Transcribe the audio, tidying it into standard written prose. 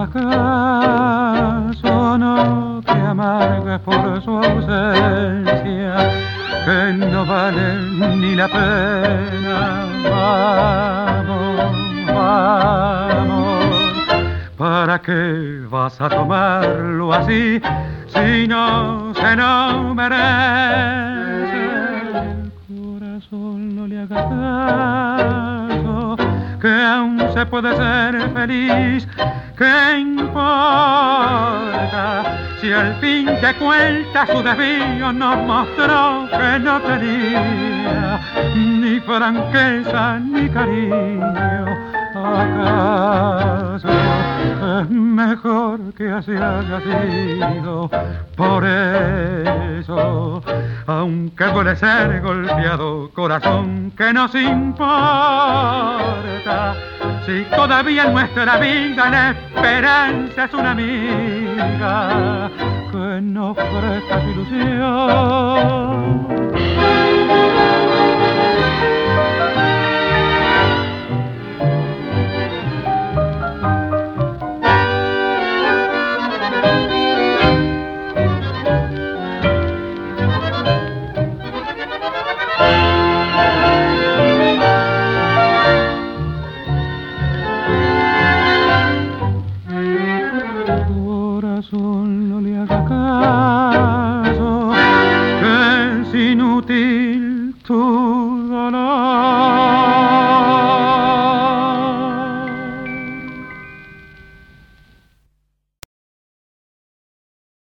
¿Acaso no te amargas por su ausencia, que no vale ni la pena? Vamos, vamos, ¿para qué vas a tomarlo así si no se lo merece? El corazón no le haga caso, que aún se puede ser feliz. ¿Qué importa si al fin de cuentas su desvío nos mostró que no tenía ni franqueza ni cariño? ¿Acaso es mejor que así haya sido? Por eso, aunque duele ser golpeado, corazón, que nos importa si todavía en nuestra vida la esperanza es una amiga que nos presta su ilusión? No le haga